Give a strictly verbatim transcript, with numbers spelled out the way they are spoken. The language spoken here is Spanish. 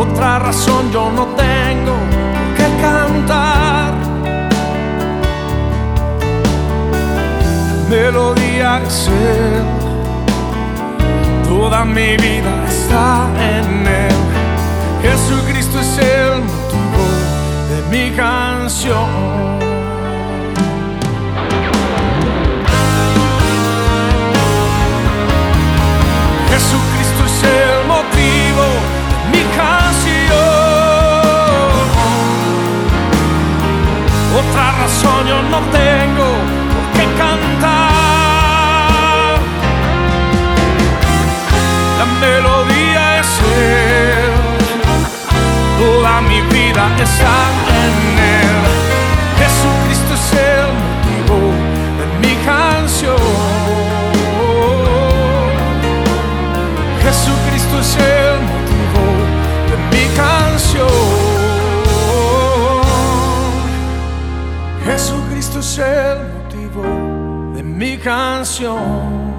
Otra razón yo no tengo por qué cantar. Melodía es Él, toda mi vida está en Él. Jesucristo es el motivo de mi canción. Jesucristo es el motivo de mi canción. Otra razón yo no tengo por qué cantar. La melodía es Él, toda mi vida está en Él. Jesucristo es el motivo de mi canción. Jesucristo es el motivo de mi canción. Jesucristo es el motivo de mi canción.